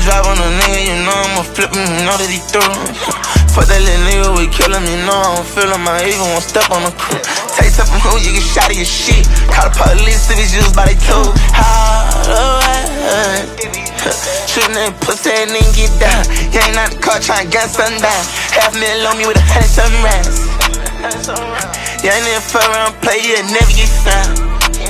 drop on a nigga, you know I'ma flip him, you know that he through. Fuck that little nigga, we kill him, you know I don't feel him, I even won't step on the crew. Taste up from who, you get shot of your shit. Call the police if it's used by they tool. Shooting that pussy and then get down. You ain't out the car trying to gun something down. $500,000 on me with 100-something rounds. You ain't even fuck around play, you'll never get found.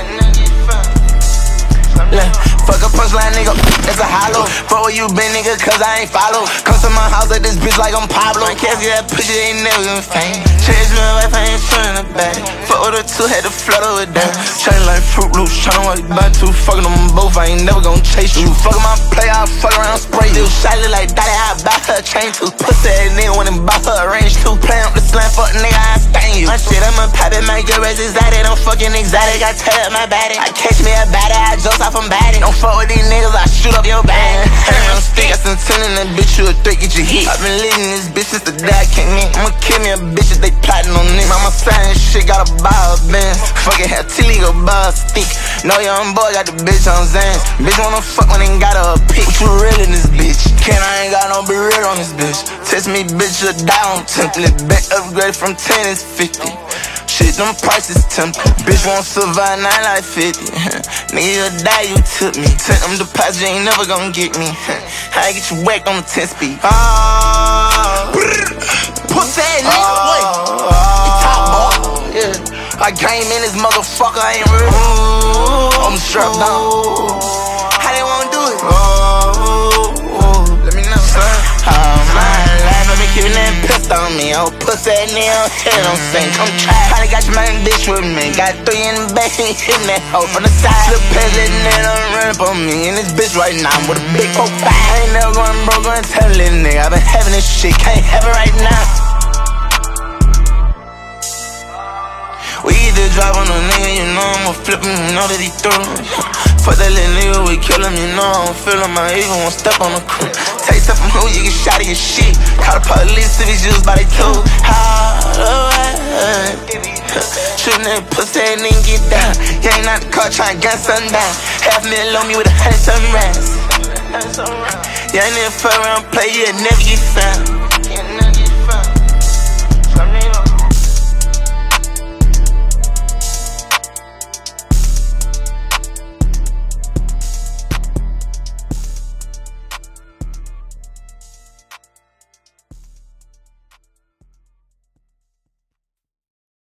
Fuck a punchline, nigga, that's a hollow. Fuck where you been, nigga, cause I ain't follow. Come to my house like this bitch like I'm Pablo. I can't get that pussy, ain't never gonna fame. Change my life, I ain't trying to bag. Fuck with her two, had to flutter with them. Chain like Fruit Loops, tryna walk by two. Fucking them both, I ain't never gonna chase you. Fuckin' my play, I fuck around, spray you. Shot look like Dottie, I buy her a chain too. Pussy ass nigga went and bought her a range too. Playin' up the slam, fuck nigga, I stain you. My shit, I'ma pop it, my girl is exotic. I'm fucking exotic, I tear up my body. I catch me a baddie, I jump off from baddie. Don't fuck with these niggas, I shoot up your bag. Hand on stick, I sent 10 in that bitch, you a threat, get your hit. I been leading this bitch since the day I came in. I'ma kill me a bitch if they plotting on me. Mama sign shit, gotta buy a Benz. Fucking have Tilly go buy a stick. No young boy got the bitch on Zans. Bitch wanna fuck when ain't got her a pick. What you real in this bitch? I ain't got no be real on this bitch. Test me, bitch, you'll die on template. Back upgrade from 10 is 50. Shit, them prices tempting. Bitch won't survive 9 like 50. Nigga, you'll die, you took me. Sent them deposits, you ain't never gonna get me. I get you whacked on the 10 speed. Pussy ass nigga, wait. You top boy. Yeah. I came in this motherfucker, I ain't real. I'm strapped down. How they wanna do it? Let me know, son. My life, I been keeping that pistol on me. Oh, pussy ass nigga, head on sing. Come try. Probably got your man bitch with me. Got 3 in the back, he hitting that hoe from the side. Slip past that nigga, don't run up on me. And this bitch right now, I'm with a big 4-5. I ain't never going broke, gonna tell a little nigga. I been having this shit, can't have it right now. We either drive on a nigga, you know I'ma flip him, you know that he through. Fuck that little nigga, we kill him, you know I don't feel him, I even won't step on the crew. Taste up from who, you get shot of your shit. Call the police if it's used by they tool. Shooting that pussy and then get down. You ain't out the car trying to gun something down. $500,000 on me with 100-something rounds. You ain't even fuck around play, you'll never get found.